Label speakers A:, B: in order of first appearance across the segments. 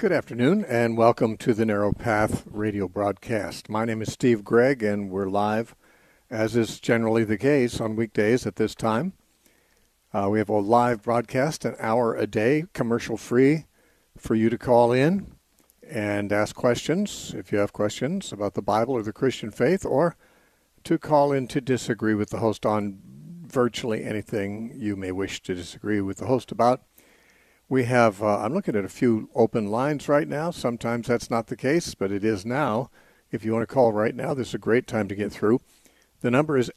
A: Good afternoon, and welcome to the Narrow Path radio broadcast. My name is Steve Gregg, and we're live, as is generally the case, on weekdays at this time. We have a live broadcast, an hour a day, commercial-free, for you to call in and ask questions, if you have questions about the Bible or the Christian faith, or to call in to disagree with the host on virtually anything you may wish to disagree with the host about. We have, I'm looking at a few open lines right now. Sometimes that's not the case, but it is now. If you want to call right now, this is a great time to get through. The number is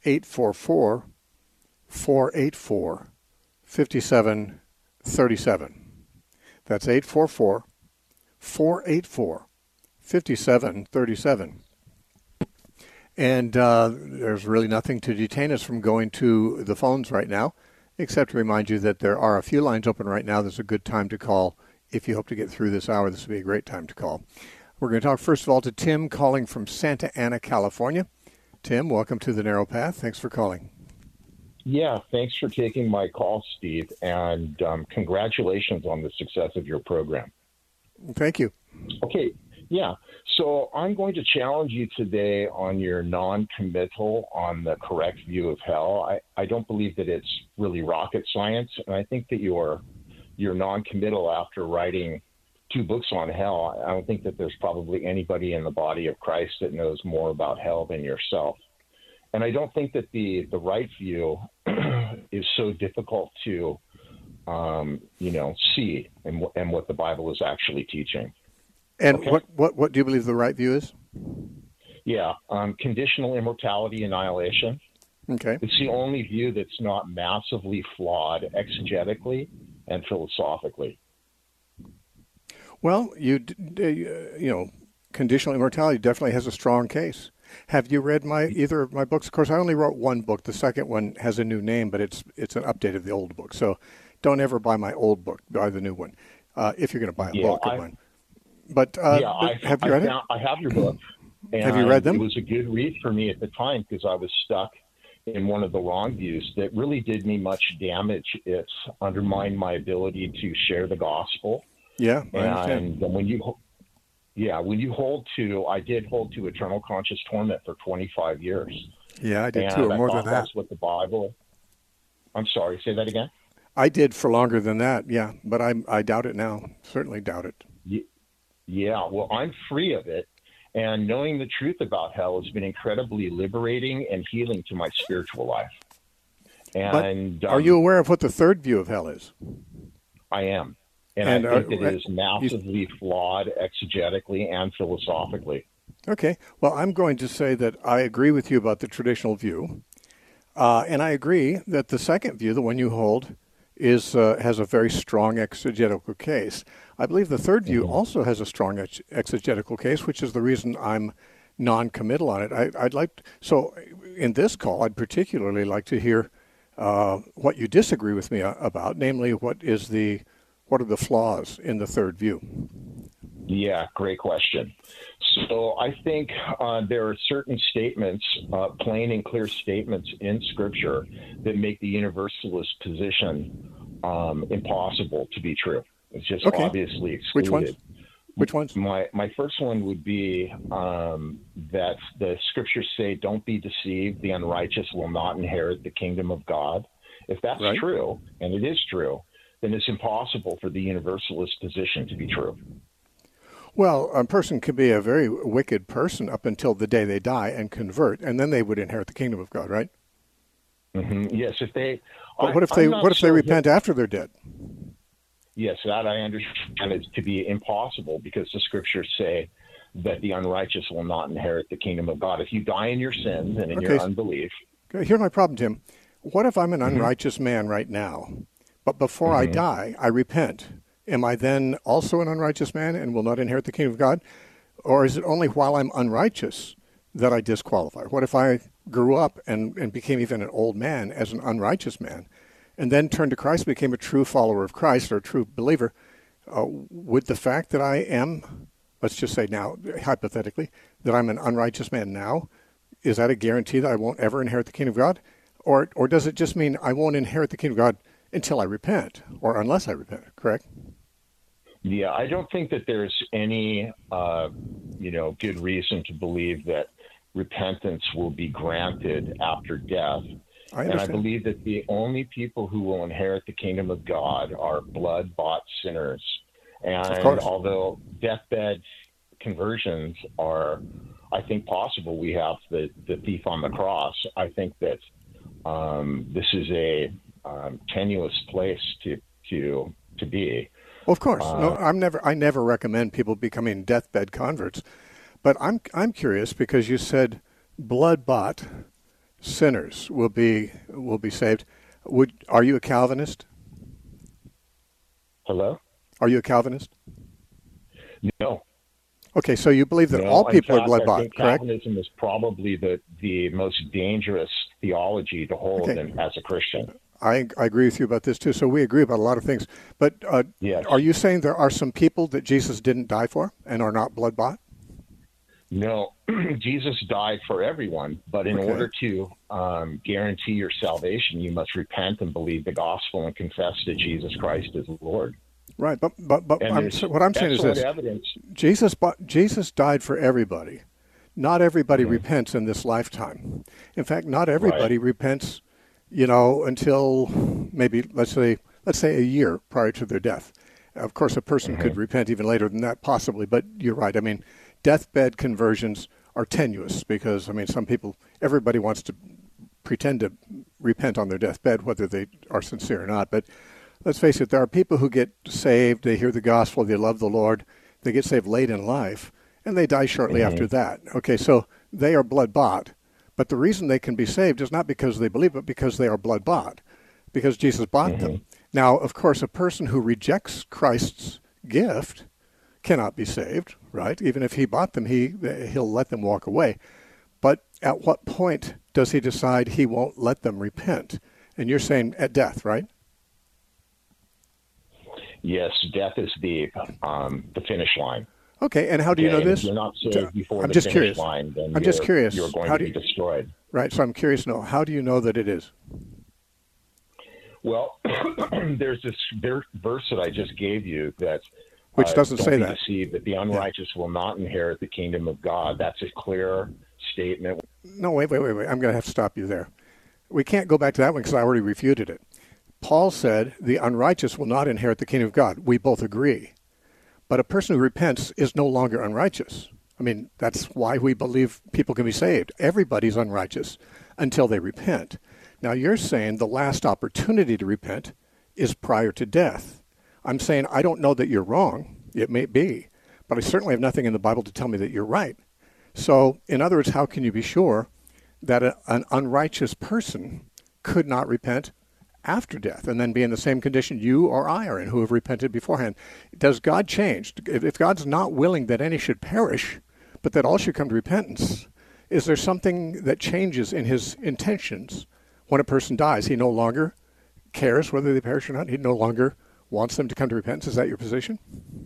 A: 844-484-5737. That's 844-484-5737. And there's really nothing to detain us from going to the phones right now, except to remind you that there are a few lines open right now. This is a good time to call. If you hope to get through this hour, this would be a great time to call. We're going to talk, first of all, to Tim calling from Santa Ana, California. Tim, welcome to the Narrow Path. Thanks for calling.
B: Yeah, thanks for taking my call, Steve, and congratulations on the success of your program.
A: Thank you.
B: Okay, yeah. So I'm going to challenge you today on your non-committal on the correct view of hell. I don't believe that it's really rocket science, and I think that you're non-committal after writing 2 books on hell. I don't think that there's probably anybody in the body of Christ that knows more about hell than yourself. And I don't think that the right view is so difficult to, see and what the Bible is actually teaching.
A: And
B: okay.
A: what do you believe the right view is?
B: Yeah, conditional immortality, annihilation.
A: Okay.
B: It's the only view that's not massively flawed exegetically and philosophically.
A: Well, conditional immortality definitely has a strong case. Have you read either of my books? Of course, I only wrote one book. The second one has a new name, but it's an update of the old book. So don't ever buy my old book. Buy the new one if you're going to buy a book of mine. But have you read it?
B: I have your book. And
A: have you read them?
B: It was a good read for me at the time because I was stuck in one of the wrong views that really did me much damage. It's undermined my ability to share the gospel.
A: Yeah, I understand.
B: And I did hold to eternal conscious torment for 25 years.
A: Yeah, I did too, or more than that.
B: That's what the Bible. I'm sorry, say that again?
A: I did for longer than that, yeah, but I doubt it now. Certainly doubt it.
B: Yeah, well, I'm free of it, and knowing the truth about hell has been incredibly liberating and healing to my spiritual life. And
A: are you aware of what the third view of hell is?
B: I am. And I think it is massively flawed exegetically and philosophically.
A: Okay. Well, I'm going to say that I agree with you about the traditional view. And I agree that the second view, the one you hold, has a very strong exegetical case. I believe the third view also has a strong exegetical case, which is the reason I'm non-committal on it. So in this call, I'd particularly like to hear what you disagree with me about, namely what are the flaws in the third view?
B: Yeah, great question. So I think there are certain statements, plain and clear statements in Scripture that make the universalist position impossible to be true. It's just obviously excluded.
A: Which ones?
B: My first one would be that the Scriptures say, "Don't be deceived, the unrighteous will not inherit the kingdom of God." If that's true, and it is true, then it's impossible for the universalist position to be true.
A: Well, a person could be a very wicked person up until the day they die and convert, and then they would inherit the kingdom of God, right?
B: Mm-hmm. Yes, if they.
A: But what if they repent after they're dead?
B: Yes, that I understand it to be impossible because the Scriptures say that the unrighteous will not inherit the kingdom of God. If you die in your sins and in your unbelief.
A: Here's my problem, Tim. What if I'm an unrighteous man right now, but before I die, I repent? Am I then also an unrighteous man and will not inherit the kingdom of God? Or is it only while I'm unrighteous that I disqualify? What if I grew up and became even an old man as an unrighteous man, and then turned to Christ, became a true follower of Christ or a true believer? Would the fact that I am, let's just say now, hypothetically, that I'm an unrighteous man now, is that a guarantee that I won't ever inherit the kingdom of God? Or does it just mean I won't inherit the kingdom of God until I repent, or unless I repent, correct?
B: Yeah, I don't think that there's any, good reason to believe that repentance will be granted after death.
A: I
B: And I
A: understand.
B: believe that the only people who will inherit the kingdom of God are blood-bought sinners.
A: Of
B: And
A: course.
B: although deathbed conversions are, I think, possible, we have the thief on the cross. I think that this is a tenuous place to be.
A: Well, of course. No,
B: Uh,
A: I never recommend people becoming deathbed converts. But I'm curious because you said blood-bought sinners will be saved. Are you a Calvinist?
B: Hello?
A: Are you a Calvinist?
B: No,
A: Okay, so you believe that all
B: no. In
A: people are
B: fact, I
A: blood-bought,
B: think
A: correct?
B: Calvinism is probably the most dangerous theology to hold
A: Okay,
B: as a Christian.
A: I agree with you about this too. So we agree about a lot of things. But
B: Yes.
A: are you saying there are some people that Jesus didn't die for and are not blood-bought?
B: No, Jesus died for everyone, but in
A: Okay.
B: order to guarantee your salvation, you must repent and believe the gospel and confess that Jesus Christ is Lord.
A: Right, but
B: And there's
A: what I'm saying is
B: excellent
A: this:
B: evidence.
A: Jesus died for everybody. Not everybody
B: Mhm.
A: repents in this lifetime. In fact, not
B: Right.
A: everybody repents, until maybe let's say a year prior to their death. Of course, a person could
B: Hmm.
A: repent even later than that, possibly. But you're right. I mean, deathbed conversions are tenuous because everybody wants to pretend to repent on their deathbed, whether they are sincere or not. But let's face it, there are people who get saved, they hear the gospel, they love the Lord, they get saved late in life, and they die shortly
B: Hmm.
A: after that. Okay, so they are blood bought. But the reason they can be saved is not because they believe, but because they are blood bought, because Jesus bought
B: Hmm.
A: them. Now, of course, a person who rejects Christ's gift cannot be saved, right? Even if he bought them, he'll let them walk away. But at what point does he decide he won't let them repent? And you're saying at death, right?
B: Yes, death is the finish line.
A: Okay, and how do you know
B: Okay, and if
A: this?
B: you're not saved before
A: I'm
B: the
A: just
B: finish
A: curious.
B: line, then
A: I'm just
B: you're
A: curious.
B: going
A: How
B: to
A: do
B: be
A: you,
B: destroyed.
A: right? So I'm curious to know, how do you know that it is?
B: Well, there's this verse that I just gave you that
A: Which doesn't
B: don't
A: say
B: be
A: that.
B: deceived that the
A: Yeah.
B: unrighteous will not inherit the kingdom of God. That's a clear statement.
A: No, wait. I'm going to have to stop you there. We can't go back to that one because I already refuted it. Paul said the unrighteous will not inherit the kingdom of God. We both agree. But a person who repents is no longer unrighteous. I mean, that's why we believe people can be saved. Everybody's unrighteous until they repent. Now, you're saying the last opportunity to repent is prior to death. I'm saying I don't know that you're wrong. It may be. But I certainly have nothing in the Bible to tell me that you're right. So, in other words, how can you be sure that an unrighteous person could not repent after death and then be in the same condition you or I are in who have repented beforehand? Does God change? If God's not willing that any should perish, but that all should come to repentance, is there something that changes in his intentions when a person dies? He no longer cares whether they perish or not. He no longer wants them to come to repentance. Is that your position?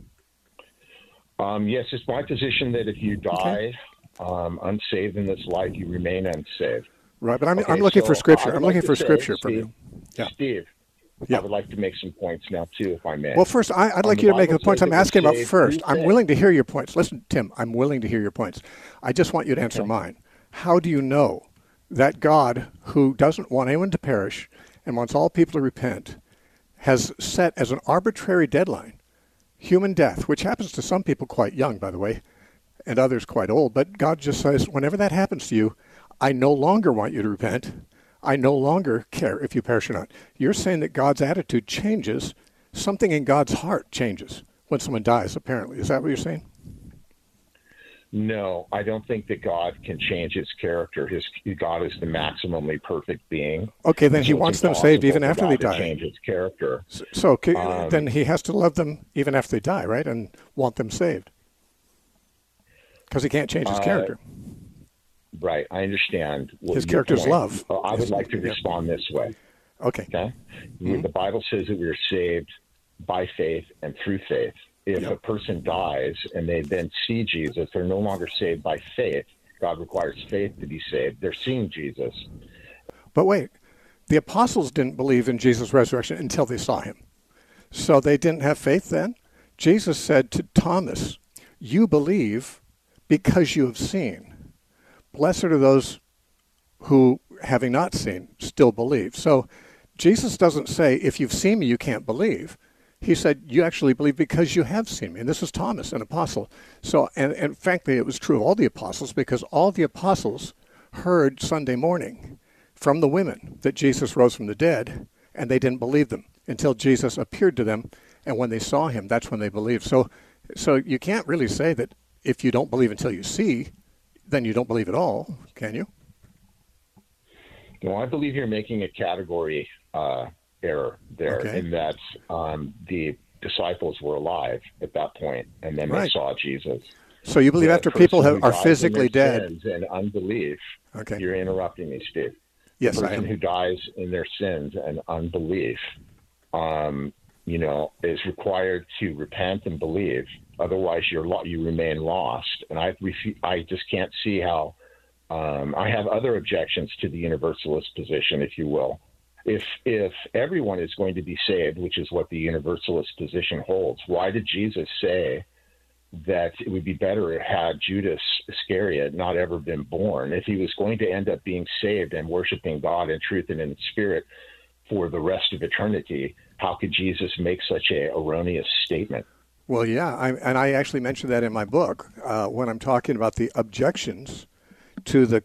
B: Yes, it's my position that if you
A: Okay.
B: die unsaved in this life, you remain unsaved.
A: Right, but I'm
B: Okay,
A: looking for
B: so I
A: scripture.
B: would
A: I'm
B: like
A: looking
B: to
A: for
B: say,
A: scripture from you. Yeah.
B: Steve, I
A: Yeah.
B: would like to make some points now too, if I may.
A: Well, first, I'd like
B: The
A: you to make
B: Bible
A: the points
B: says
A: I'm
B: that we're
A: asking about
B: saved through
A: first. I'm
B: faith.
A: willing to hear your points. Listen, Tim, I'm willing to hear your points. I just want you to answer
B: Okay.
A: mine. How do you know that God, who doesn't want anyone to perish and wants all people to repent, has set as an arbitrary deadline human death, which happens to some people quite young, by the way, and others quite old, but God just says, whenever that happens to you, I no longer want you to repent. I no longer care if you perish or not. You're saying that God's attitude changes. Something in God's heart changes when someone dies, apparently. Is that what you're saying?
B: No, I don't think that God can change his character. God is the maximally perfect being.
A: Okay, then he
B: So it's
A: wants them saved
B: impossible
A: even
B: for
A: after they
B: God to
A: die.
B: change his character.
A: So then
B: Um,
A: he has to love them even after they die, right? And want them saved. Because he can't change his
B: uh,
A: character.
B: right, I understand
A: His
B: your
A: character's
B: point.
A: love.
B: I would like to respond this way.
A: Okay.
B: Okay,
A: Mhm.
B: the Bible says that we are saved by faith and through faith. If
A: Yep.
B: a person dies and they then see Jesus, they're no longer saved by faith. God requires faith to be saved. They're seeing Jesus.
A: But wait, the apostles didn't believe in Jesus' resurrection until they saw him. So they didn't have faith then? Jesus said to Thomas, "You believe because you have seen. Blessed are those who, having not seen, still believe." So Jesus doesn't say, if you've seen me, you can't believe. He said, you actually believe because you have seen me. And this is Thomas, an apostle. So, and frankly, it was true of all the apostles, because all the apostles heard Sunday morning from the women that Jesus rose from the dead, and they didn't believe them until Jesus appeared to them. And when they saw him, that's when they believed. So you can't really say that if you don't believe until you see, then you don't believe at all, can you?
B: No, I believe you're making a category error there,
A: Okay.
B: in that the disciples were alive at that point, and then
A: Right.
B: they saw Jesus.
A: So you believe
B: The
A: after people
B: person who
A: are
B: dies in
A: physically
B: their
A: dead.
B: sins and unbelief.
A: Okay.
B: You're interrupting me, Steve.
A: Yes,
B: The
A: I
B: person
A: am.
B: who dies in their sins and unbelief, is required to repent and believe. Otherwise, you remain lost. And I just can't see how. I have other objections to the universalist position, if you will. If everyone is going to be saved, which is what the universalist position holds, why did Jesus say that it would be better had Judas Iscariot not ever been born? If he was going to end up being saved and worshiping God in truth and in spirit for the rest of eternity, how could Jesus make such a erroneous statement?
A: Well, yeah, I actually mentioned that in my book when I'm talking about the objections to the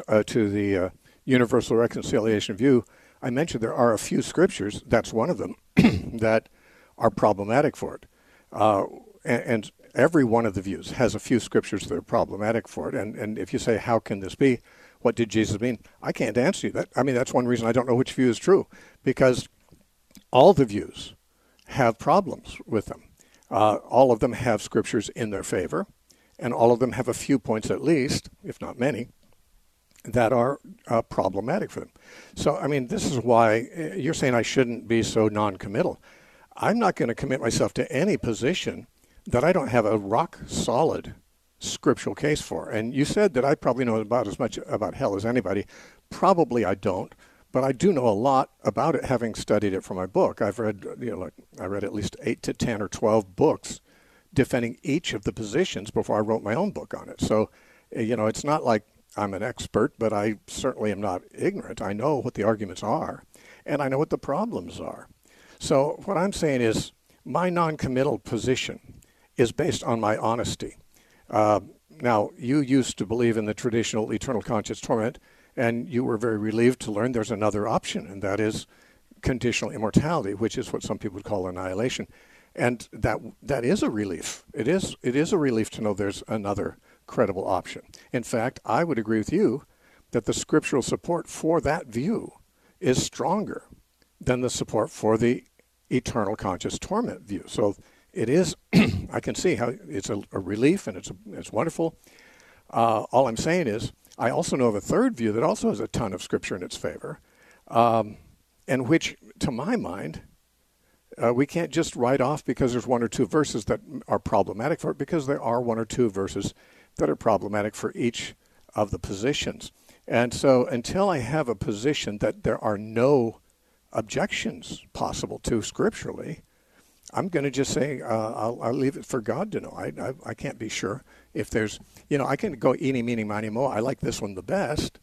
A: universal reconciliation view. I mentioned there are a few scriptures, that's one of them, that are problematic for it. And every one of the views has a few scriptures that are problematic for it. And if you say, how can this be? What did Jesus mean? I can't answer you that. I mean, that's one reason I don't know which view is true, because all the views have problems with them. All of them have scriptures in their favor, and all of them have a few points at least, if not many, that are problematic for them. So, I mean, this is why you're saying I shouldn't be so non-committal. I'm not going to commit myself to any position that I don't have a rock-solid scriptural case for. And you said that I probably know about as much about hell as anybody. Probably I don't, but I do know a lot about it, having studied it for my book. I've read, I read at least 8 to 10 or 12 books defending each of the positions before I wrote my own book on it. So, it's not like I'm an expert, but I certainly am not ignorant. I know what the arguments are, and I know what the problems are. So what I'm saying is my non-committal position is based on my honesty. Now, you used to believe in the traditional eternal conscious torment, and you were very relieved to learn there's another option, and that is conditional immortality, which is what some people would call annihilation. And that is a relief. It is a relief to know there's another credible option. In fact, I would agree with you that the scriptural support for that view is stronger than the support for the eternal conscious torment view. So it is, I can see how it's a relief, and it's wonderful. All I'm saying is I also know of a third view that also has a ton of scripture in its favor, and which, to my mind, we can't just write off because there's one or two verses that are problematic for it, because there are one or two verses that are problematic for each of the positions. And so until I have a position that there are no objections possible to scripturally, I'm going to just say I'll leave it for God to know. I can't be sure if there's, I can go eeny, meeny, miny, mo. I like this one the best.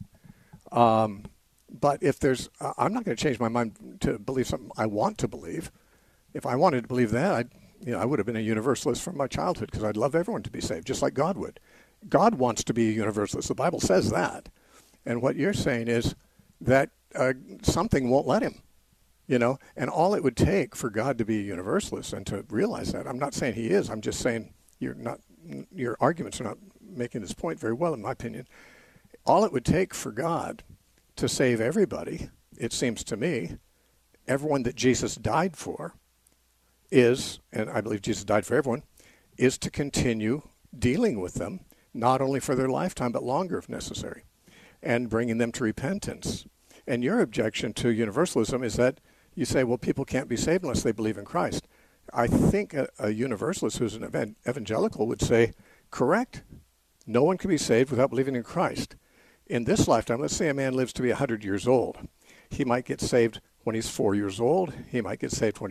A: But if there's, I'm not going to change my mind to believe something I want to believe. If I wanted to believe that, I would have been a universalist from my childhood, because I'd love everyone to be saved, just like God would. God wants to be a universalist. The Bible says that. And what you're saying is that something won't let him, and all it would take for God to be a universalist and to realize that. I'm not saying he is. I'm just saying your arguments are not making this point very well, in my opinion. All it would take for God to save everybody, it seems to me, everyone that Jesus died for, is, and I believe Jesus died for everyone, is to continue dealing with them, not only for their lifetime, but longer if necessary, and bringing them to repentance. And your objection to universalism is that you say, well, people can't be saved unless they believe in Christ. I think a universalist who's an evangelical would say, correct, no one can be saved without believing in Christ. In this lifetime, let's say a man lives to be 100 years old. He might get saved when he's 4 years old. He might get saved when he's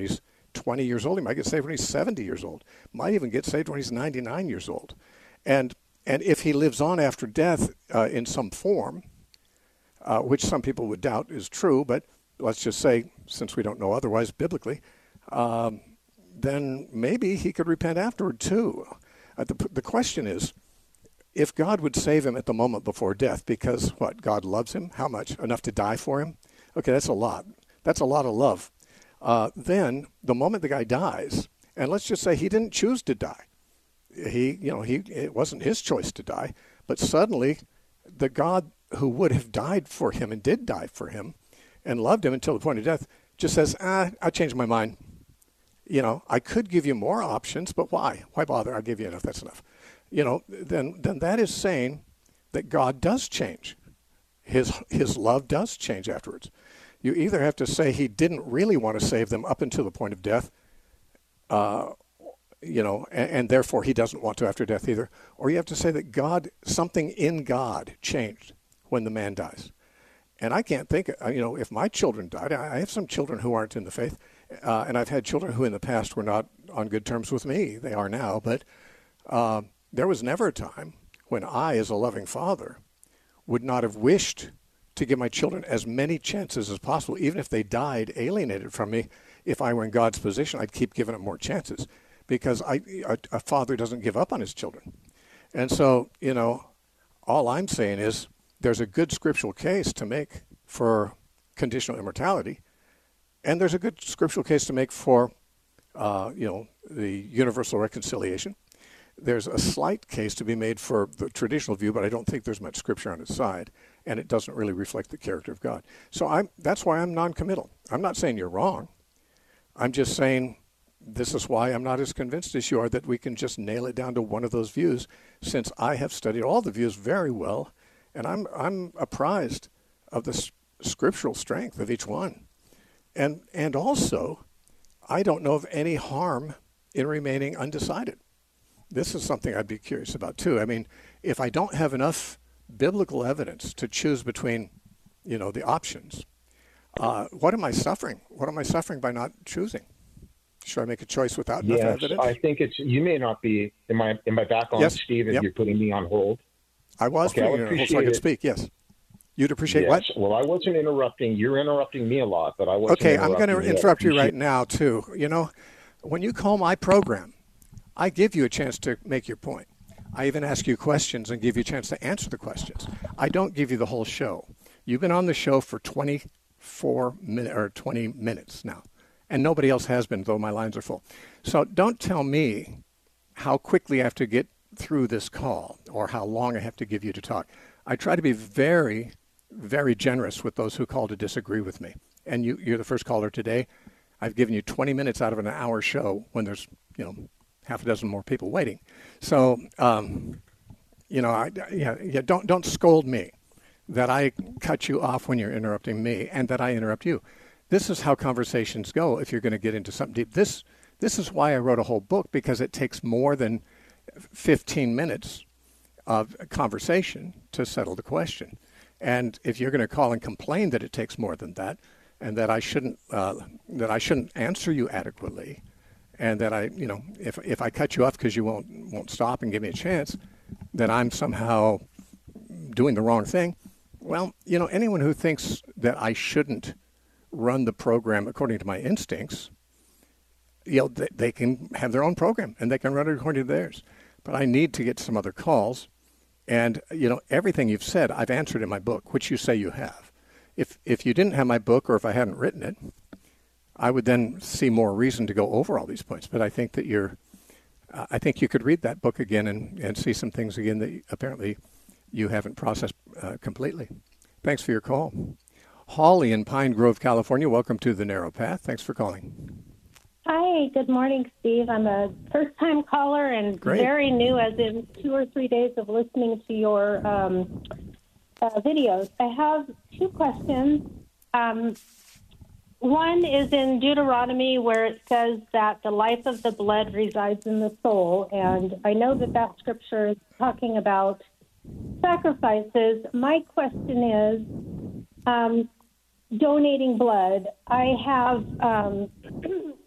A: 20 years old. He might get saved when he's 70 years old. Might even get saved when he's 99 years old. And if he lives on after death in some form, which some people would doubt is true, but let's just say, since we don't know otherwise biblically, then maybe he could repent afterward too. The question is, if God would save him at the moment before death, because what, God loves him? How much? Enough to die for him? Okay, that's a lot. That's a lot of love. Then the moment the guy dies, and let's just say he didn't choose to die. It wasn't his choice to die, but suddenly the God who would have died for him and did die for him and loved him until the point of death just says, I changed my mind. I could give you more options, but why? Why bother? I'll give you enough. That's enough. Then that is saying that God does change. His love does change afterwards. You either have to say he didn't really want to save them up until the point of death, and therefore he doesn't want to after death either, or you have to say that something in God changed when the man dies. And I can't think, if my children died, I have some children who aren't in the faith, and I've had children who in the past were not on good terms with me. They are now, but there was never a time when I, as a loving father, would not have wished to give my children as many chances as possible. Even if they died alienated from me, if I were in God's position, I'd keep giving them more chances, because a father doesn't give up on his children. And so, all I'm saying is there's a good scriptural case to make for conditional immortality, and there's a good scriptural case to make for, the universal reconciliation. There's a slight case to be made for the traditional view, but I don't think there's much scripture on its side, and it doesn't really reflect the character of God. So that's why I'm non-committal. I'm not saying you're wrong. I'm just saying this is why I'm not as convinced as you are that we can just nail it down to one of those views, since I have studied all the views very well, and I'm apprised of the scriptural strength of each one. And also, I don't know of any harm in remaining undecided. This is something I'd be curious about too. I mean, if I don't have enough biblical evidence to choose between, the options, what am I suffering? What am I suffering by not choosing? Should I make a choice without enough evidence?
B: I think you may not be. Am I back on,
A: yes.
B: Steve? If
A: Yep.
B: You're putting me on hold.
A: I was putting you on hold so I could speak. Yes. You'd appreciate what?
B: Well, I wasn't interrupting. You're interrupting me a lot, but I wasn't.
A: Okay, I'm going to interrupt you right now too. When you call my program, I give you a chance to make your point. I even ask you questions and give you a chance to answer the questions. I don't give you the whole show. You've been on the show for 24 minutes or 20 minutes now, and nobody else has been, though my lines are full. So don't tell me how quickly I have to get through this call or how long I have to give you to talk. I try to be very, very generous with those who call to disagree with me. And you're the first caller today. I've given you 20 minutes out of an hour show when there's, half a dozen more people waiting. So, don't scold me that I cut you off when you're interrupting me and that I interrupt you. This is how conversations go if you're going to get into something deep. This is why I wrote a whole book, because it takes more than 15 minutes of conversation to settle the question. And if you're going to call and complain that it takes more than that, and that I shouldn't answer you adequately, and that if I cut you off because you won't stop and give me a chance, that I'm somehow doing the wrong thing. Well, anyone who thinks that I shouldn't run the program according to my instincts, they can have their own program and they can run it according to theirs. But I need to get some other calls. And, everything you've said, I've answered in my book, which you say you have. If you didn't have my book, or if I hadn't written it, I would then see more reason to go over all these points. But I think that I think you could read that book again and see some things again that apparently you haven't processed completely. Thanks for your call. Holly in Pine Grove, California, welcome to The Narrow Path. Thanks for calling.
C: Hi, good morning, Steve. I'm a first-time caller and very new, as in 2 or 3 days of listening to your videos. I have 2 questions. One is in Deuteronomy, where it says that the life of the blood resides in the soul, and I know that scripture is talking about sacrifices. My question is, donating blood. I have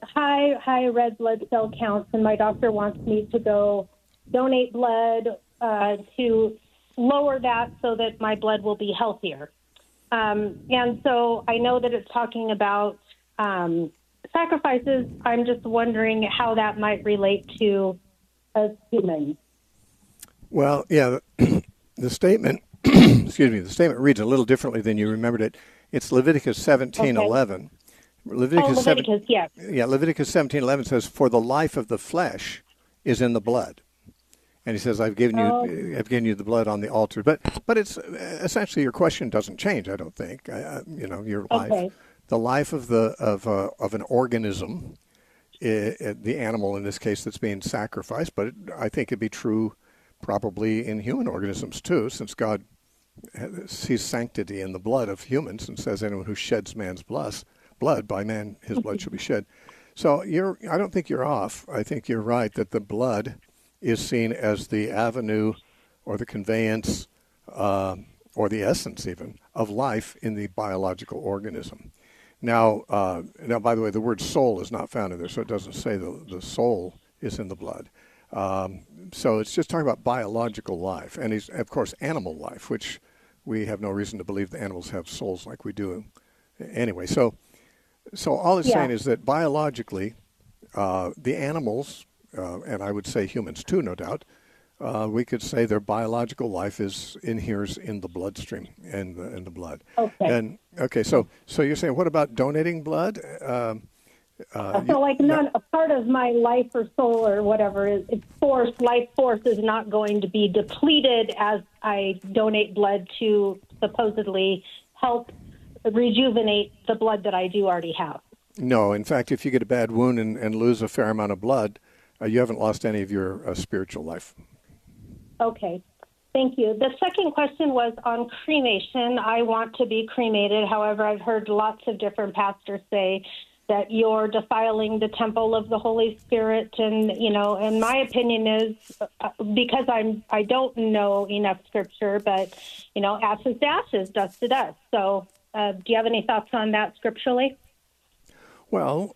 C: high red blood cell counts, and my doctor wants me to go donate blood to lower that so that my blood will be healthier. And so I know that it's talking about sacrifices. I'm just wondering how that might relate to us humans.
A: Well, yeah, the statement, excuse me, the statement reads a little differently than you remembered it. It's Leviticus 17:11.
C: Leviticus, yes.
A: Yeah, Leviticus 17:11 says, "For the life of the flesh is in the blood." And he says, I've given you the blood on the altar. But it's essentially your question doesn't change, I don't think. Your life, the life of an organism, the animal in this case that's being sacrificed. But I think it'd be true probably in human organisms too, since God sees sanctity in the blood of humans and says anyone who sheds man's blood, by man his blood shall be shed. So I don't think you're off. I think you're right that the blood is seen as the avenue or the conveyance or the essence even of life in the biological organism. Now, by the way, the word soul is not found in there, so it doesn't say the soul is in the blood. So it's just talking about biological life, and of course, animal life, which we have no reason to believe the animals have souls like we do. Anyway, so all it's saying is that biologically, the animals, and I would say humans too, no doubt, we could say their biological life inheres in the bloodstream and in the blood.
C: Okay.
A: So you're saying, what about donating blood?
C: None a part of my life or soul or whatever is life force is not going to be depleted as I donate blood to supposedly help rejuvenate the blood that I do already have.
A: No, in fact, if you get a bad wound and lose a fair amount of blood, you haven't lost any of your spiritual life.
C: Okay. Thank you. The second question was on cremation. I want to be cremated. However, I've heard lots of different pastors say that you're defiling the temple of the Holy Spirit. And my opinion is, because I don't know enough scripture, but, ashes to ashes, dust to dust. So do you have any thoughts on that scripturally?
A: Well,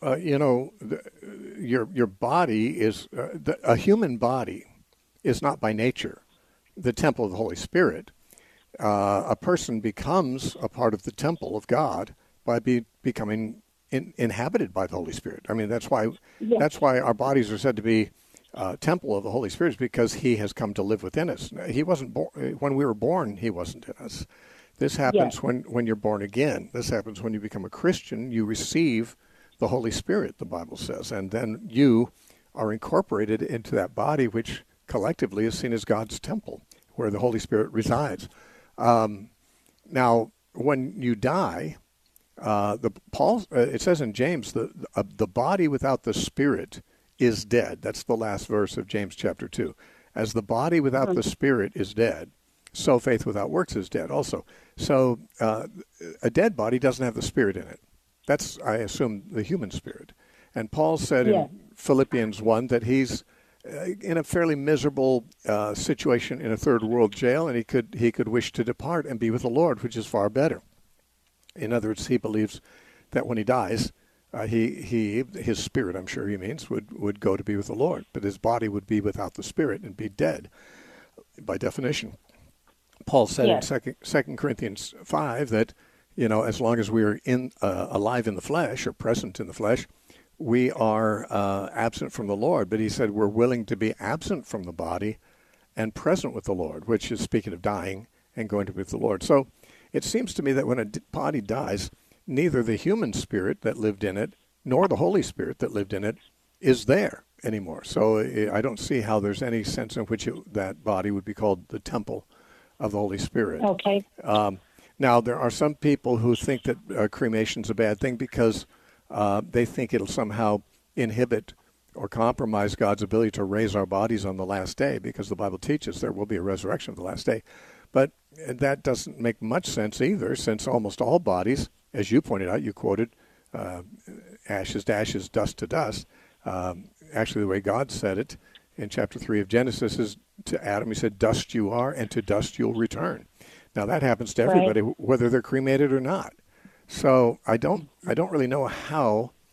A: your body is a human body is not by nature the temple of the Holy Spirit. A person becomes a part of the temple of God by becoming inhabited by the Holy Spirit. I mean, that's why our bodies are said to be temple of the Holy Spirit, is because He has come to live within us. He wasn't born when we were born. He wasn't in us. This happens when you're born again. This happens when you become a Christian. You receive the Holy Spirit, the Bible says, and then you are incorporated into that body, which collectively is seen as God's temple, where the Holy Spirit resides. Now, when you die, it says in James, the body without the Spirit is dead. That's the last verse of James chapter 2. As the body without the Spirit is dead, so faith without works is dead also. So a dead body doesn't have the Spirit in it. That's, I assume, the human spirit. And Paul said in Philippians 1 that he's in a fairly miserable situation in a third world jail, and he could wish to depart and be with the Lord, which is far better. In other words, he believes that when he dies, his spirit, I'm sure he means, would go to be with the Lord, but his body would be without the Spirit and be dead by definition. Paul said in 2 Corinthians 5 that, as long as we are alive in the flesh or present in the flesh, we are absent from the Lord. But he said we're willing to be absent from the body and present with the Lord, which is speaking of dying and going to be with the Lord. So it seems to me that when a body dies, neither the human spirit that lived in it nor the Holy Spirit that lived in it is there anymore. So I don't see how there's any sense in which that body would be called the temple of the Holy Spirit.
C: Okay.
A: Now, there are some people who think that cremation's a bad thing because they think it'll somehow inhibit or compromise God's ability to raise our bodies on the last day, because the Bible teaches there will be a resurrection of the last day. But that doesn't make much sense either, since almost all bodies, as you pointed out, you quoted ashes to ashes, dust to dust. Actually, the way God said it in chapter 3 of Genesis is to Adam, he said, dust you are, and to dust you'll return. Now, that happens to everybody, whether they're cremated or not. So I don't really know how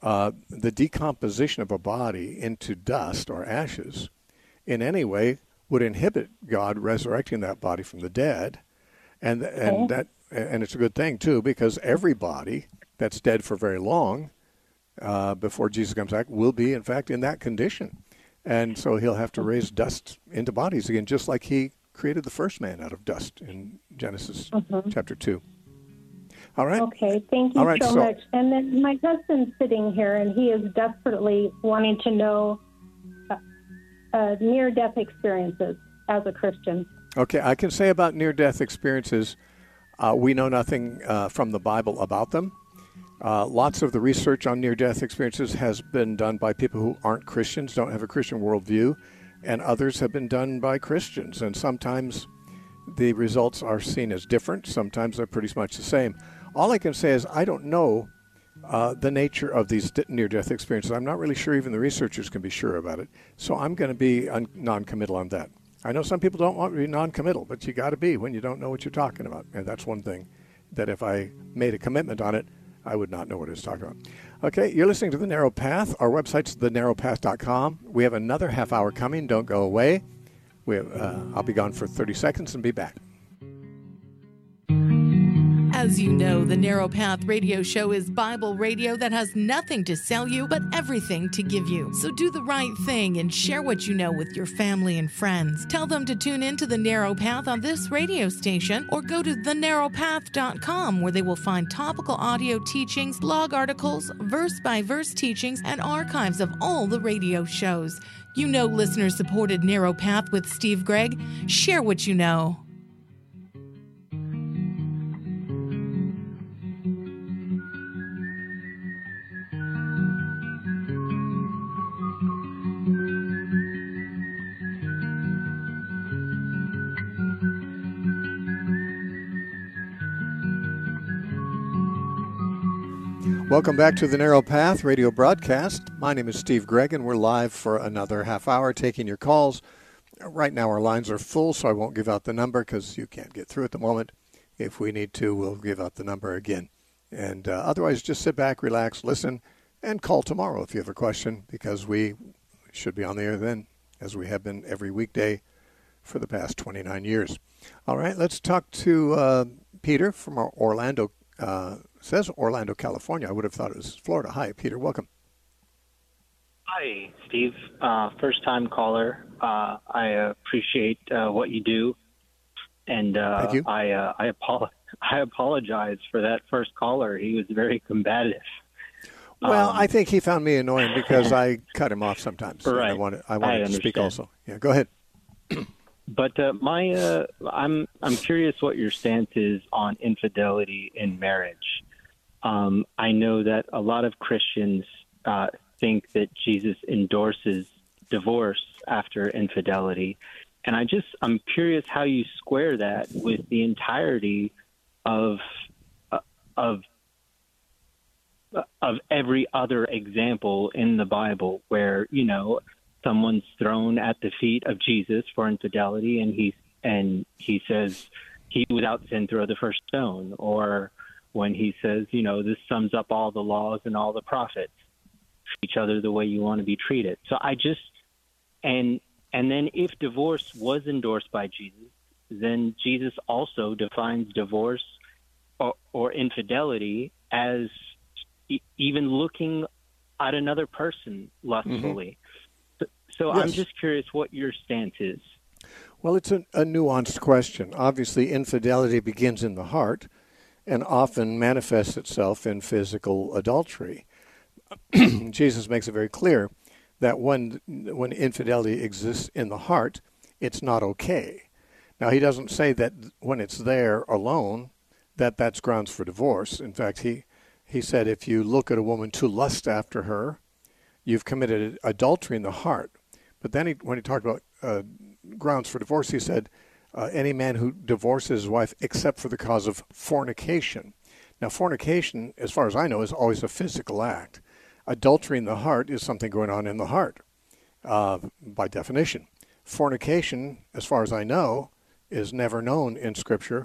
A: the decomposition of a body into dust or ashes in any way would inhibit God resurrecting that body from the dead. And it's a good thing, too, because every body that's dead for very long before Jesus comes back will be, in fact, in that condition. And so he'll have to raise dust into bodies again, just like he created the first man out of dust in Genesis chapter 2. All right.
C: Okay, thank you so much. And then my husband's sitting here, and he is desperately wanting to know near-death experiences as a Christian.
A: Okay, I can say about near-death experiences, we know nothing from the Bible about them. Lots of the research on near-death experiences has been done by people who aren't Christians, don't have a Christian worldview, and others have been done by Christians. And sometimes the results are seen as different. Sometimes they're pretty much the same. All I can say is I don't know the nature of these near-death experiences. I'm not really sure even the researchers can be sure about it. So I'm going to be non-committal on that. I know some people don't want to be non-committal, but you got to be when you don't know what you're talking about. And that's one thing that if I made a commitment on it, I would not know what I was talking about. Okay, you're listening to The Narrow Path. Our website's thenarrowpath.com. We have another half hour coming. Don't go away. I'll be gone for 30 seconds and be back.
D: As you know, the Narrow Path radio show is Bible radio that has nothing to sell you, but everything to give you. So do the right thing and share what you know with your family and friends. Tell them to tune in to the Narrow Path on this radio station, or go to thenarrowpath.com, where they will find topical audio teachings, blog articles, verse-by-verse teachings, and archives of all the radio shows. You know listener-supported Narrow Path with Steve Gregg. Share what you know.
A: Welcome back to the Narrow Path radio broadcast. My name is Steve Gregg, and we're live for another half hour taking your calls. Right now our lines are full, so I won't give out the number because you can't get through at the moment. If we need to, we'll give out the number again. And otherwise, just sit back, relax, listen, and call tomorrow if you have a question, because we should be on the air then, as we have been every weekday for the past 29 years. All right, let's talk to Peter from Orlando. Says Orlando, California. I would have thought it was Florida. Hi, Peter. Welcome.
E: Hi, Steve. First-time caller. I appreciate what you do, and
A: thank you.
E: I apologize for that first caller. He was very combative.
A: Well, I think he found me annoying because I cut him off sometimes.
E: Right.
A: I wanted to speak also. Yeah, go ahead.
E: But I'm curious what your stance is on infidelity in marriage. I know that a lot of Christians think that Jesus endorses divorce after infidelity, and I'm curious how you square that with the entirety of every other example in the Bible where, you know, someone's thrown at the feet of Jesus for infidelity, and he says, "He without sin throw the first stone," or when he says, you know, this sums up all the laws and all the prophets, treat each other the way you want to be treated. So and then if divorce was endorsed by Jesus, then Jesus also defines divorce or infidelity as even looking at another person lustfully. Mm-hmm. So yes. I'm just curious what your stance is.
A: Well, it's a nuanced question. Obviously, infidelity begins in the heart and often manifests itself in physical adultery. Jesus makes it very clear that when infidelity exists in the heart, it's not okay. Now, he doesn't say that when it's there alone, that's grounds for divorce. In fact, he said if you look at a woman to lust after her, you've committed adultery in the heart. But then when he talked about grounds for divorce, he said, any man who divorces his wife except for the cause of fornication. Now, fornication, as far as I know, is always a physical act. Adultery in the heart is something going on in the heart, by definition. Fornication, as far as I know, is never known in Scripture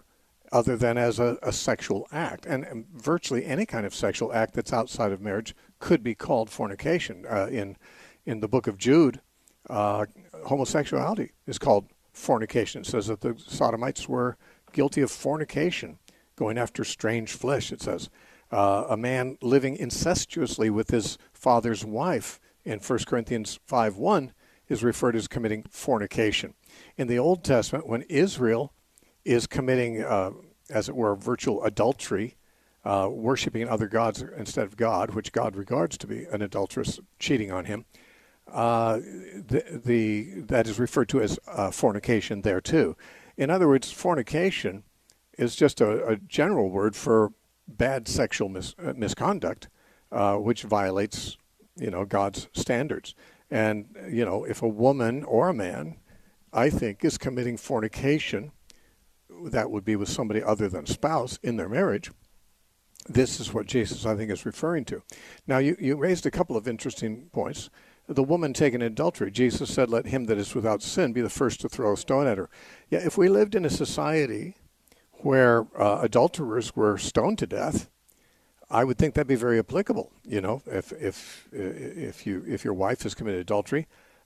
A: other than as a sexual act. And virtually any kind of sexual act that's outside of marriage could be called fornication. In the book of Jude, homosexuality is called fornication. It says that the Sodomites were guilty of fornication, going after strange flesh, it says. A man living incestuously with his father's wife in 1 Corinthians 5:1 is referred as committing fornication. In the Old Testament, when Israel is committing, as it were, virtual adultery, worshiping other gods instead of God, which God regards to be an adulteress, cheating on him, that is referred to as fornication there too. In other words, fornication is just a general word for bad sexual misconduct, which violates, God's standards. And, if a woman or a man, I think, is committing fornication, that would be with somebody other than a spouse in their marriage, this is what Jesus, I think, is referring to. Now, you raised a couple of interesting points. The woman taken in adultery, Jesus said, let him that is without sin be the first to throw a stone at her. Yeah, if we lived in a society where adulterers were stoned to death, I would think that'd be very applicable. If your wife has committed adultery,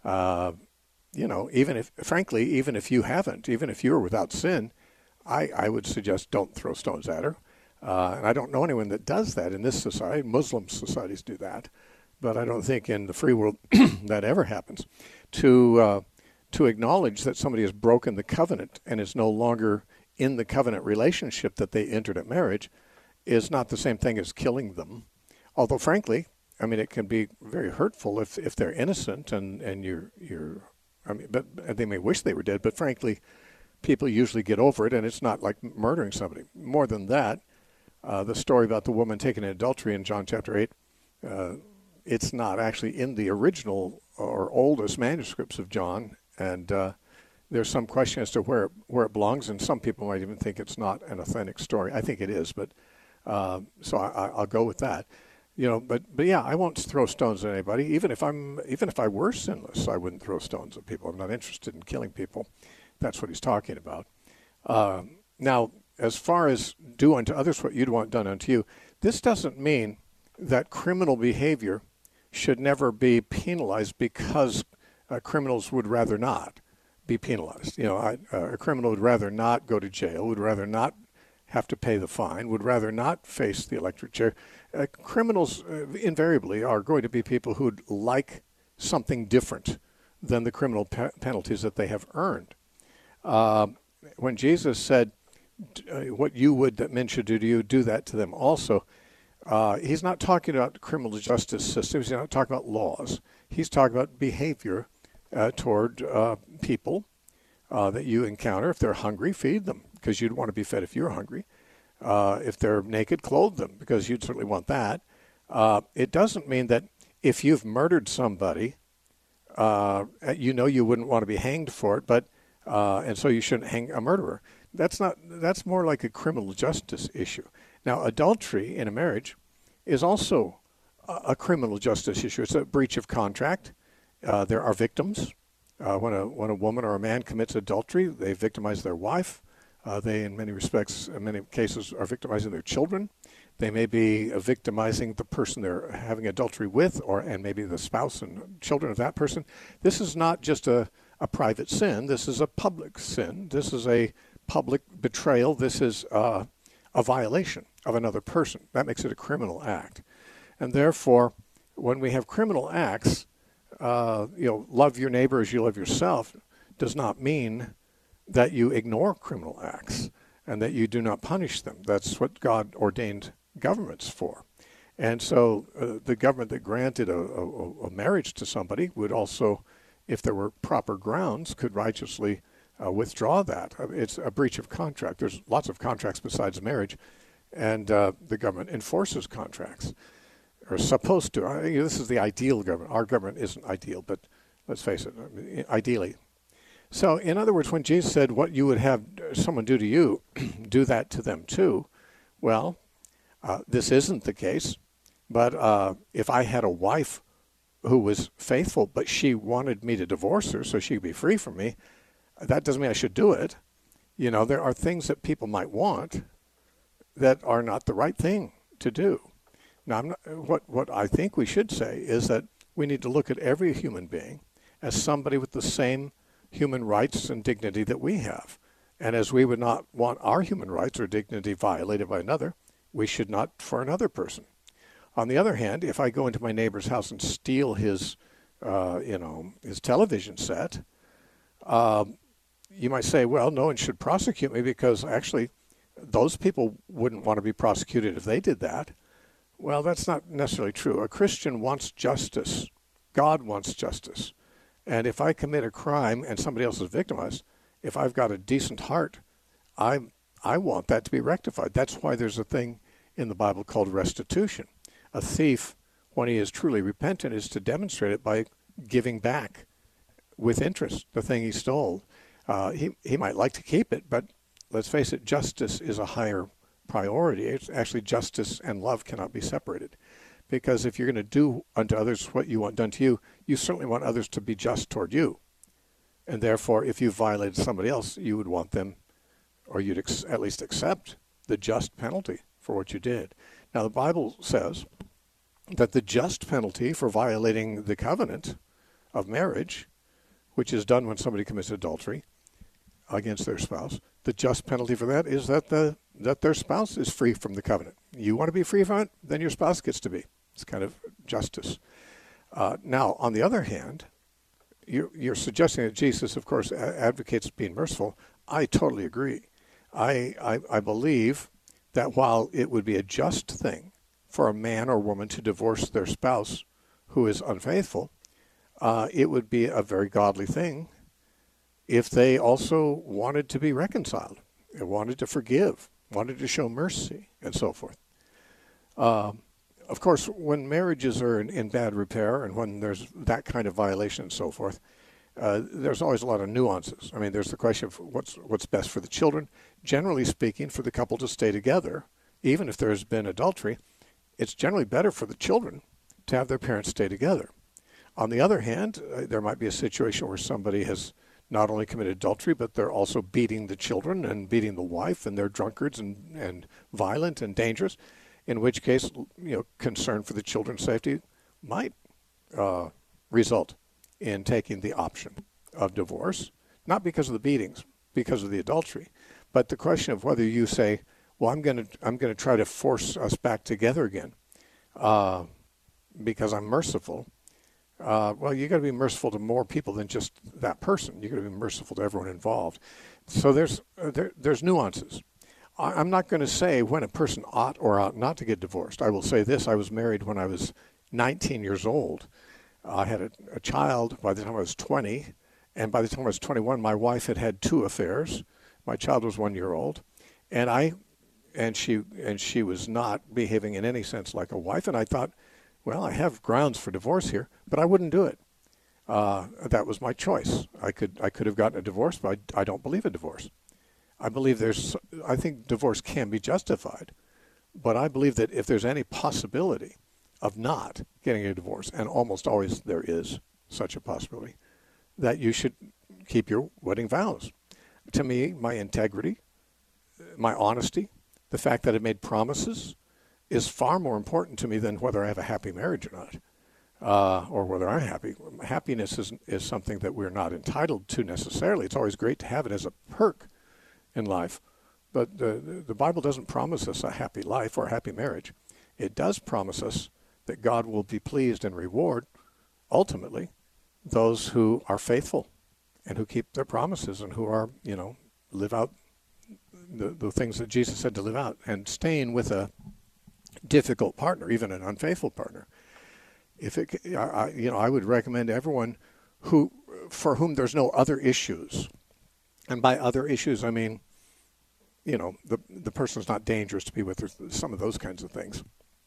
A: even if you haven't, even if you're without sin, I would suggest don't throw stones at her. And I don't know anyone that does that in this society. Muslim societies do that, but I don't think in the free world that ever happens. To acknowledge that somebody has broken the covenant and is no longer in the covenant relationship that they entered at marriage is not the same thing as killing them. Although, frankly, it can be very hurtful if they're innocent and but they may wish they were dead. But frankly, people usually get over it, and it's not like murdering somebody. More than that, the story about the woman taken in adultery in John chapter 8, it's not actually in the original or oldest manuscripts of John, and there's some question as to where it belongs, and some people might even think it's not an authentic story. I think it is, but so I'll go with that. But yeah, I won't throw stones at anybody. Even if I were sinless, I wouldn't throw stones at people. I'm not interested in killing people. That's what he's talking about. Now, as far as do unto others what you'd want done unto you, this doesn't mean that criminal behavior should never be penalized because criminals would rather not be penalized. A criminal would rather not go to jail, would rather not have to pay the fine, would rather not face the electric chair. Criminals invariably are going to be people who'd like something different than the criminal penalties that they have earned. When Jesus said, what you would that men should do to you, do that to them also, he's not talking about criminal justice systems. He's not talking about laws. He's talking about behavior toward people that you encounter. If they're hungry, feed them, because you'd want to be fed if you're hungry. If they're naked, clothe them, because you'd certainly want that. It doesn't mean that if you've murdered somebody, you wouldn't want to be hanged for it, but and so you shouldn't hang a murderer. That's more like a criminal justice issue. Now, adultery in a marriage is also a criminal justice issue. It's a breach of contract. There are victims. When a woman or a man commits adultery, they victimize their wife. They, in many respects, in many cases, are victimizing their children. They may be victimizing the person they're having adultery with, and maybe the spouse and children of that person. This is not just a private sin. This is a public sin. This is a public betrayal. This is a violation of another person. That makes it a criminal act. And therefore, when we have criminal acts, love your neighbor as you love yourself does not mean that you ignore criminal acts and that you do not punish them. That's what God ordained governments for. And so the government that granted a marriage to somebody would also, if there were proper grounds, could righteously withdraw that. It's a breach of contract. There's lots of contracts besides marriage, and the government enforces contracts, or supposed to. This is the ideal government. Our government isn't ideal, but let's face it, ideally. So, in other words, when Jesus said, what you would have someone do to you, do that to them too, well, this isn't the case. But if I had a wife who was faithful, but she wanted me to divorce her so she could be free from me, that doesn't mean I should do it. There are things that people might want that are not the right thing to do. Now, what I think we should say is that we need to look at every human being as somebody with the same human rights and dignity that we have. And as we would not want our human rights or dignity violated by another, we should not for another person. On the other hand, if I go into my neighbor's house and steal his television set, you might say, well, no one should prosecute me because actually those people wouldn't want to be prosecuted if they did that. Well, that's not necessarily true. A Christian wants justice. God wants justice. And if I commit a crime and somebody else is victimized, if I've got a decent heart, I want that to be rectified. That's why there's a thing in the Bible called restitution. A thief, when he is truly repentant, is to demonstrate it by giving back with interest the thing he stole. He might like to keep it, but let's face it, justice is a higher priority. It's actually justice and love cannot be separated. Because if you're going to do unto others what you want done to you, you certainly want others to be just toward you. And therefore, if you violated somebody else, you would want them, or you'd at least accept the just penalty for what you did. Now, the Bible says that the just penalty for violating the covenant of marriage, which is done when somebody commits adultery against their spouse, the just penalty for that is that their spouse is free from the covenant. You want to be free from it, then your spouse gets to be. It's kind of justice. Now, on the other hand, you're suggesting that Jesus, of course, advocates being merciful. I totally agree. I believe that while it would be a just thing for a man or woman to divorce their spouse who is unfaithful, it would be a very godly thing if they also wanted to be reconciled and wanted to forgive, wanted to show mercy, and so forth. Of course, when marriages are in bad repair and when there's that kind of violation and so forth, there's always a lot of nuances. I mean, there's the question of what's best for the children. Generally speaking, for the couple to stay together, even if there's been adultery, it's generally better for the children to have their parents stay together. On the other hand, there might be a situation where somebody has not only committed adultery, but they're also beating the children and beating the wife, and they're drunkards and violent and dangerous, in which case, concern for the children's safety might result in taking the option of divorce, not because of the beatings, because of the adultery. But the question of whether you say, well, I'm going to try to force us back together again because I'm merciful. Well, you got to be merciful to more people than just that person. You got to be merciful to everyone involved. So there's nuances. I'm not going to say when a person ought or ought not to get divorced. I will say this: I was married when I was 19 years old. I had a child by the time I was 20, and by the time I was 21, my wife had had 2 affairs. My child was 1 year old, and she was not behaving in any sense like a wife. And I thought, well, I have grounds for divorce here, but I wouldn't do it. That was my choice. I could have gotten a divorce, but I don't believe in divorce. I think divorce can be justified, but I believe that if there's any possibility of not getting a divorce, and almost always there is such a possibility, that you should keep your wedding vows. To me, my integrity, my honesty, the fact that I made promises is far more important to me than whether I have a happy marriage or not, or whether I'm happy. Happiness is something that we're not entitled to necessarily. It's always great to have it as a perk in life, but the Bible doesn't promise us a happy life or a happy marriage. It does promise us that God will be pleased and reward, ultimately, those who are faithful and who keep their promises and who are, live out the things that Jesus said to live out, and staying with a difficult partner, even an unfaithful partner. I would recommend everyone for whom there's no other issues. And by other issues, I mean, the person's not dangerous to be with, or some of those kinds of things.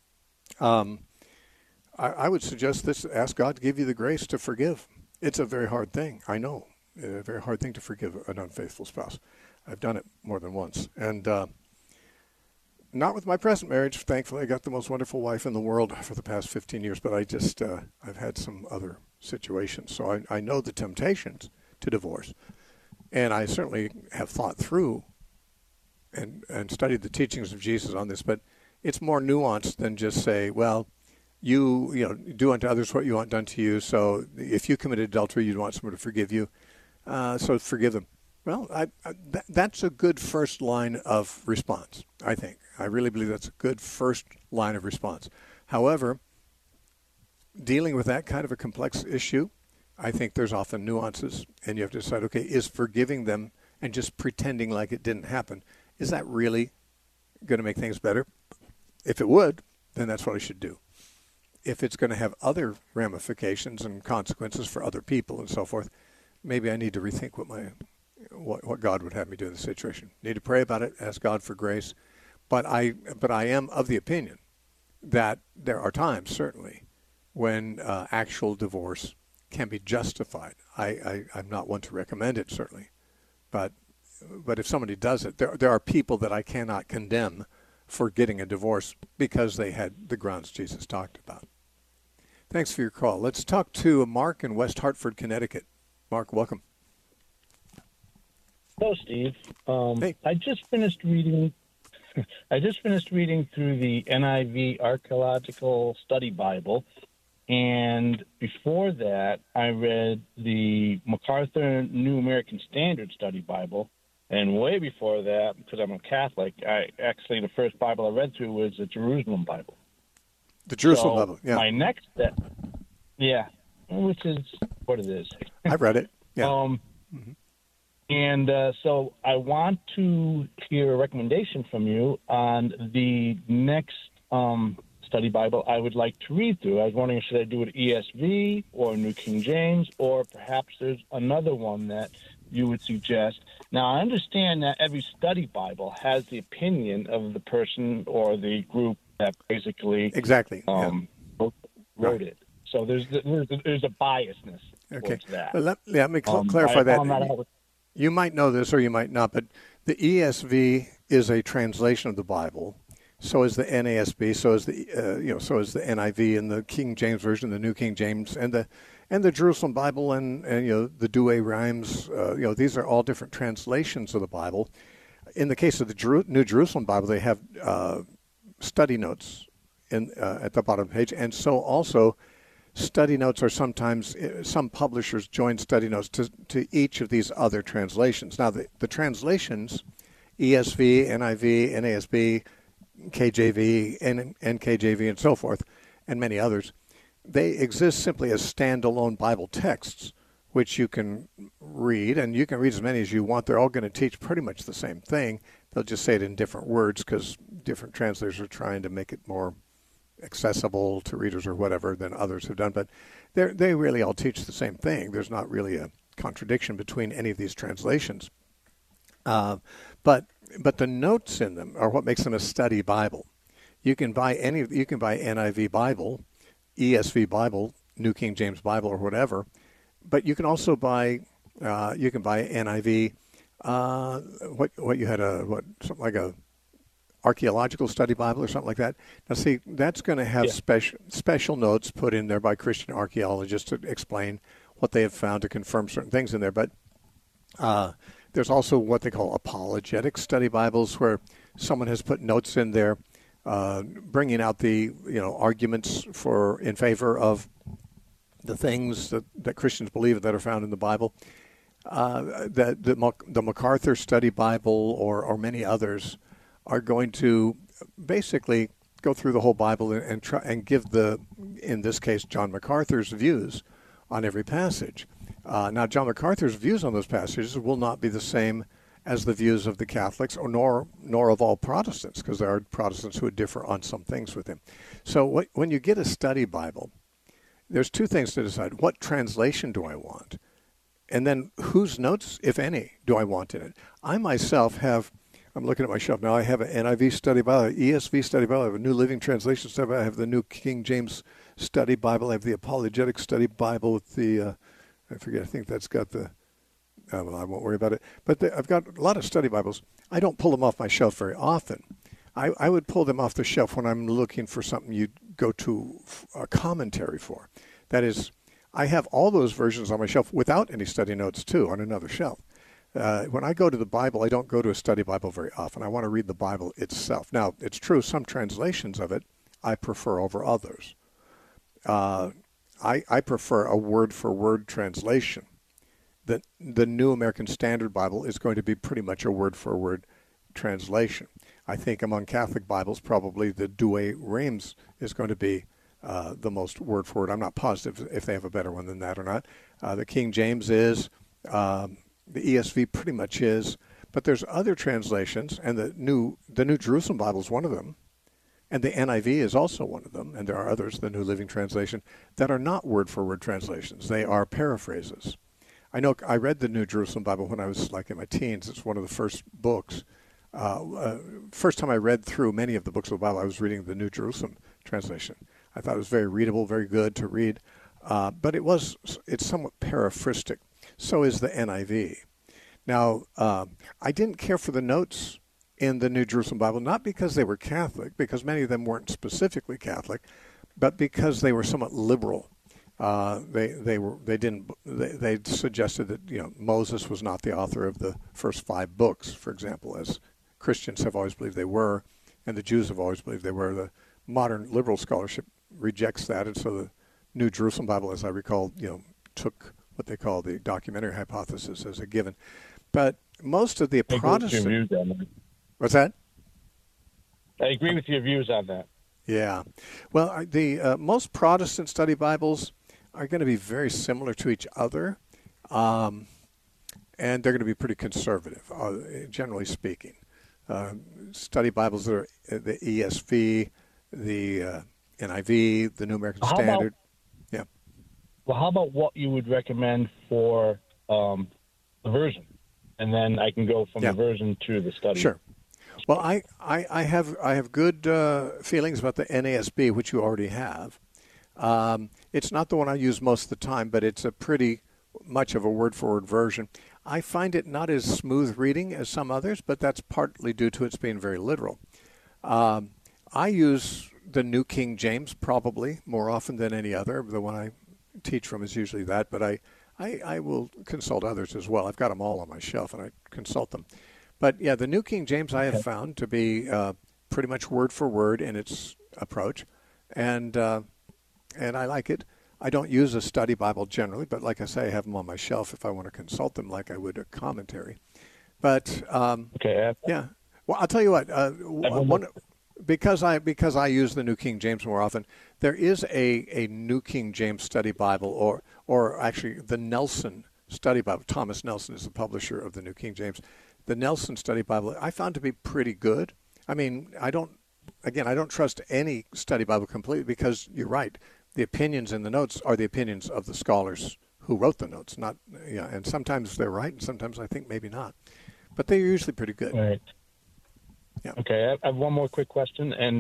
A: I would suggest this: ask God to give you the grace to forgive. It's a very hard thing, I know. A very hard thing to forgive an unfaithful spouse. I've done it more than once. And not with my present marriage. Thankfully, I got the most wonderful wife in the world for the past 15 years, but I've had some other situations. So I know the temptations to divorce. And I certainly have thought through and studied the teachings of Jesus on this, but it's more nuanced than just say, well, you do unto others what you want done to you. So if you committed adultery, you'd want someone to forgive you. So forgive them. Well, that's a good first line of response, I think. I really believe that's a good first line of response. However, dealing with that kind of a complex issue, I think there's often nuances, and you have to decide, okay, is forgiving them and just pretending like it didn't happen, is that really going to make things better? If it would, then that's what I should do. If it's going to have other ramifications and consequences for other people and so forth, maybe I need to rethink what God would have me do in the situation. Need to pray about it, ask God for grace. But I am of the opinion that there are times, certainly, when actual divorce can be justified. I'm not one to recommend it, certainly. But if somebody does it, there are people that I cannot condemn for getting a divorce because they had the grounds Jesus talked about. Thanks for your call. Let's talk to Mark in West Hartford, Connecticut. Mark, welcome.
F: Hello, Steve.
A: Hey.
F: I just finished reading through the NIV Archaeological Study Bible, and before that, I read the MacArthur New American Standard Study Bible, and way before that, because I'm a Catholic, the first Bible I read through was the Jerusalem Bible.
A: The Jerusalem Bible, yeah.
F: My next step, which is what it is.
A: I've read it, yeah.
F: And so I want to hear a recommendation from you on the next study Bible I would like to read through. I was wondering, should I do it ESV or New King James, or perhaps there's another one that you would suggest. Now, I understand that every study Bible has the opinion of the person or the group that basically wrote it. So there's a biasness towards that.
A: Well, let me clarify that. You might know this or you might not, but the ESV is a translation of the Bible. So is the NASB. So is the NIV and the King James Version, the New King James, and the Jerusalem Bible, and the Douay Rhymes. These are all different translations of the Bible. In the case of the New Jerusalem Bible, they have study notes at the bottom of the page, and so also study notes are sometimes, some publishers join study notes to each of these other translations. Now, the translations, ESV, NIV, NASB, KJV, NKJV, and so forth, and many others, they exist simply as standalone Bible texts, which you can read, and you can read as many as you want. They're all going to teach pretty much the same thing. They'll just say it in different words because different translators are trying to make it more accessible to readers or whatever than others have done. But they really all teach the same thing. There's not really a contradiction between any of these translations. But the notes in them are what makes them a study Bible. You can buy NIV Bible, ESV Bible, New King James Bible, or whatever. But you can also buy NIV. What you had something like a archaeological study Bible or something like that. Now, see, that's going to have special notes put in there by Christian archaeologists to explain what they have found, to confirm certain things in there. But there's also what they call apologetic study Bibles, where someone has put notes in there, bringing out the arguments in favor of the things that Christians believe that are found in the Bible. The MacArthur Study Bible or many others are going to basically go through the whole Bible and try and give in this case, John MacArthur's views on every passage. Now, John MacArthur's views on those passages will not be the same as the views of the Catholics, nor of all Protestants, because there are Protestants who would differ on some things with him. So when you get a study Bible, there's two things to decide. What translation do I want? And then whose notes, if any, do I want in it? I myself I'm looking at my shelf now. I have an NIV study Bible, an ESV study Bible, I have a New Living Translation study Bible, I have the New King James study Bible, I have the Apologetic study Bible with the, I think that's got the, I won't worry about it. But I've got a lot of study Bibles. I don't pull them off my shelf very often. I would pull them off the shelf when I'm looking for something you'd go to a commentary for. That is, I have all those versions on my shelf without any study notes, too, on another shelf. When I go to the Bible, I don't go to a study Bible very often. I want to read the Bible itself. Now, it's true, some translations of it I prefer over others. I prefer a word-for-word translation. The New American Standard Bible is going to be pretty much a word-for-word translation. I think among Catholic Bibles, probably the Douay Rheims is going to be the most word-for-word. I'm not positive if they have a better one than that or not. The King James is. The ESV pretty much is, but there's other translations, and the New Jerusalem Bible is one of them, and the NIV is also one of them, and there are others, the New Living Translation, that are not word-for-word translations. They are paraphrases. I know I read the New Jerusalem Bible when I was like in my teens. It's one of the first books. First time I read through many of the books of the Bible, I was reading the New Jerusalem Translation. I thought it was very readable, very good to read, but it's somewhat paraphrastic. So is the NIV. Now, I didn't care for the notes in the New Jerusalem Bible, not because they were Catholic, because many of them weren't specifically Catholic, but because they were somewhat liberal. They suggested that Moses was not the author of the first 5 books, for example, as Christians have always believed they were, and the Jews have always believed they were. The modern liberal scholarship rejects that, and so the New Jerusalem Bible, as I recall, took what they call the documentary hypothesis as a given. But most of the Protestant... What's that?
F: I agree with your views on that.
A: Yeah. Well, the most Protestant study Bibles are going to be very similar to each other, and they're going to be pretty conservative, generally speaking. Study Bibles that are the ESV, the NIV, the New American Standard.
F: Well, how about what you would recommend for the version? And then I can go from the version to the study.
A: Sure. Well, I have good feelings about the NASB, which you already have. It's not the one I use most of the time, but it's a pretty much of a word-for-word version. I find it not as smooth reading as some others, but that's partly due to its being very literal. I use the New King James probably more often than any other. The one I teach from is usually that, but I will consult others as well. I've got them all on my shelf, and I consult them. But, yeah, the New King James I have found to be pretty much word for word in its approach, and I like it. I don't use a study Bible generally, but like I say, I have them on my shelf if I want to consult them like I would a commentary. But, yeah. Well, I'll tell you what, because I use the New King James more often, there is a New King James study Bible, or actually the Nelson study Bible. Thomas Nelson is the publisher of the New King James. The Nelson study Bible I found to be pretty good. I mean, I don't trust any study Bible completely because you're right. The opinions in the notes are the opinions of the scholars who wrote the notes, not and sometimes they're right and sometimes I think maybe not. But they're usually pretty good.
F: Right. Yeah. Okay, I have one more quick question. And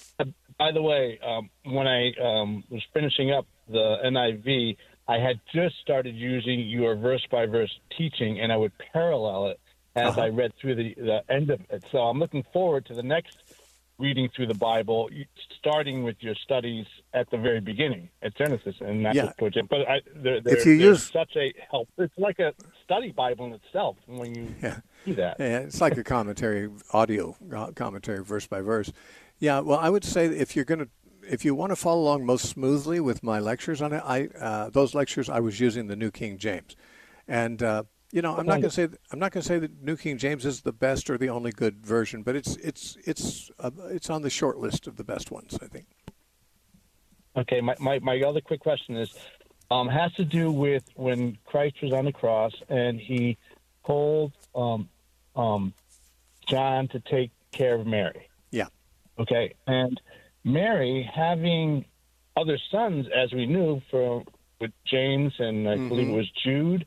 F: by the way, when I was finishing up the NIV, I had just started using your verse-by-verse teaching, and I would parallel it as I read through the end of it. So I'm looking forward to the next reading through the Bible, starting with your studies at the very beginning, at Genesis, and not just towards it. But there's such a help. It's like a study Bible in itself when you do that.
A: Yeah, it's like a commentary, audio commentary, verse by verse. Yeah, well, I would say if you want to follow along most smoothly with my lectures on it, those lectures I was using the New King James, and I'm not going to say that New King James is the best or the only good version, but it's on the short list of the best ones, I think.
F: Okay, my other quick question is has to do with when Christ was on the cross and he told John to take care of Mary. Yeah. Okay, and Mary having other sons, as we knew with James and I believe it was Jude,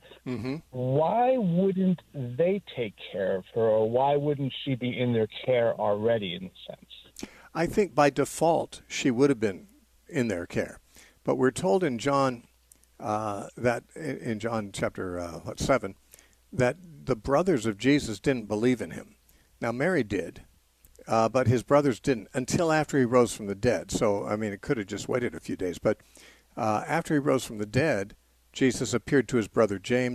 F: why wouldn't they take care of her, or why wouldn't she be in their care already, in a sense?
A: I think by default she would have been in their care. But we're told in John, that in John chapter 7, that the brothers of Jesus didn't believe in him. Now Mary did, but his brothers didn't until after he rose from the dead. So, I mean, it could have just waited a few days, but after he rose from the dead, Jesus appeared to his brother James,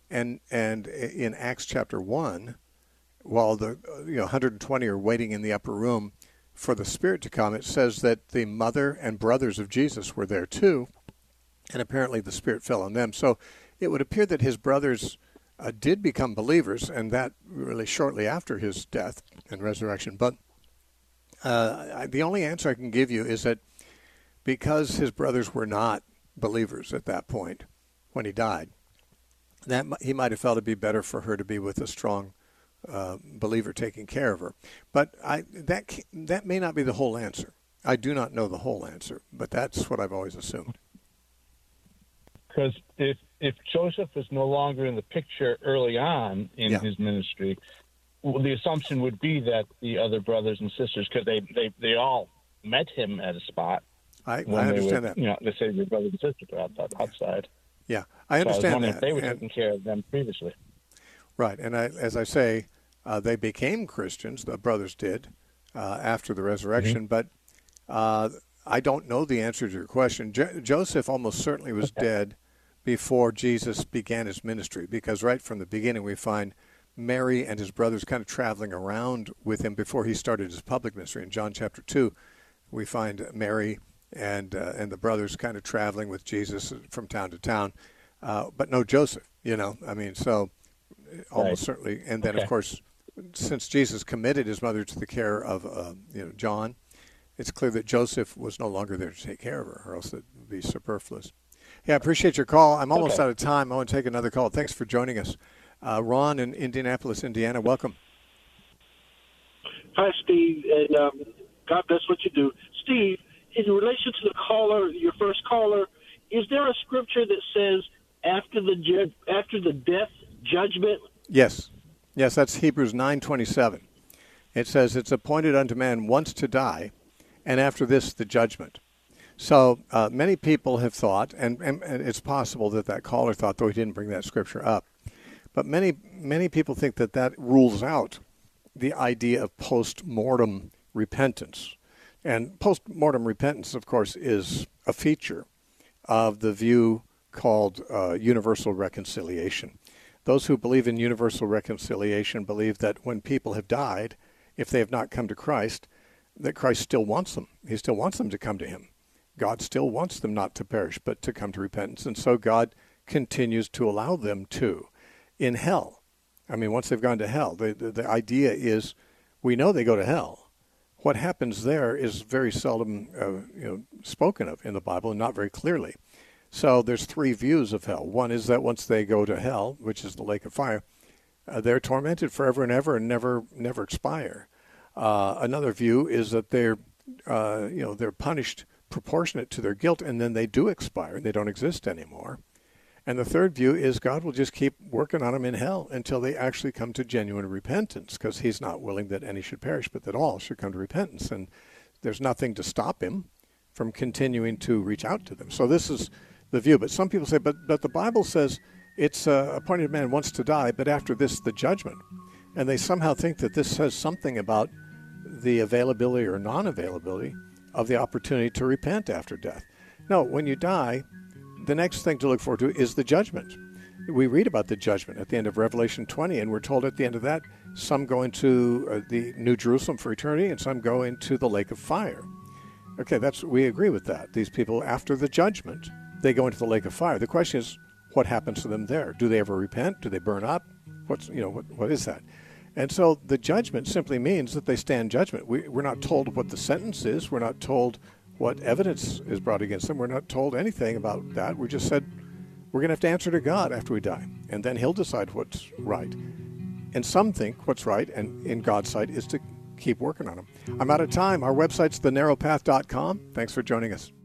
A: And in Acts chapter 1, while the 120 are waiting in the upper room for the Spirit to come, it says that the mother and brothers of Jesus were there too, and apparently the Spirit fell on them. So it would appear that his brothers did become believers, and that really shortly after his death and resurrection. But the only answer I can give you is that because his brothers were not believers at that point when he died, that he might have felt it'd be better for her to be with a strong believer taking care of her. But that may not be the whole answer. I do not know the whole answer, but that's what I've always assumed.
F: Because if Joseph is no longer in the picture early on in his ministry, the assumption would be that the other brothers and sisters, because they all met him at a spot.
A: I understand that.
F: They say your brothers and sisters are outside.
A: Yeah, I understand
F: I was wondering
A: that.
F: if they were taking care of them previously.
A: Right, and as I say, they became Christians, the brothers did, after the resurrection, but I don't know the answer to your question. Joseph almost certainly was dead before Jesus began his ministry, because right from the beginning we find Mary and his brothers kind of traveling around with him before he started his public ministry. In John chapter 2, we find Mary and the brothers kind of traveling with Jesus from town to town, but no Joseph, so almost certainly. And then, of course, since Jesus committed his mother to the care of John, it's clear that Joseph was no longer there to take care of her, or else it would be superfluous. Yeah, I appreciate your call. I'm almost out of time. I want to take another call. Thanks for joining us. Ron in Indianapolis, Indiana, welcome.
G: Hi, Steve, and God bless what you do. Steve, in relation to the caller, your first caller, is there a scripture that says after the death, judgment?
A: Yes, that's Hebrews 9:27. It says, "It's appointed unto man once to die, and after this the judgment." So many people have thought, and it's possible that caller thought, though he didn't bring that scripture up, but many people think that rules out the idea of post-mortem repentance. And post-mortem repentance, of course, is a feature of the view called universal reconciliation. Those who believe in universal reconciliation believe that when people have died, if they have not come to Christ, that Christ still wants them. He still wants them to come to him. God still wants them not to perish, but to come to repentance. And so God continues to allow them to. In hell, once they've gone to hell, the idea is we know they go to hell. What happens there is very seldom spoken of in the Bible, and not very clearly. So there's three views of hell. One is that once they go to hell, which is the lake of fire, they're tormented forever and ever and never expire. Another view is that they're punished proportionate to their guilt, and then they do expire. They don't exist anymore. And the third view is God will just keep working on them in hell until they actually come to genuine repentance, because he's not willing that any should perish, but that all should come to repentance. And there's nothing to stop him from continuing to reach out to them. So this is the view. But some people say, but the Bible says it's appointed man once to die, but after this, the judgment. And they somehow think that this says something about the availability or non-availability of the opportunity to repent after death. No, when you die, the next thing to look forward to is the judgment. We read about the judgment at the end of Revelation 20, and we're told at the end of that, some go into the New Jerusalem for eternity, and some go into the lake of fire. Okay, we agree with that. These people, after the judgment, they go into the lake of fire. The question is, what happens to them there? Do they ever repent? Do they burn up? What is that? And so the judgment simply means that they stand judgment. We're not told what the sentence is. We're not told what evidence is brought against them. We're not told anything about that. We just said we're going to have to answer to God after we die, and then he'll decide what's right. And some think what's right, and in God's sight, is to keep working on them. I'm out of time. Our website's thenarrowpath.com. Thanks for joining us.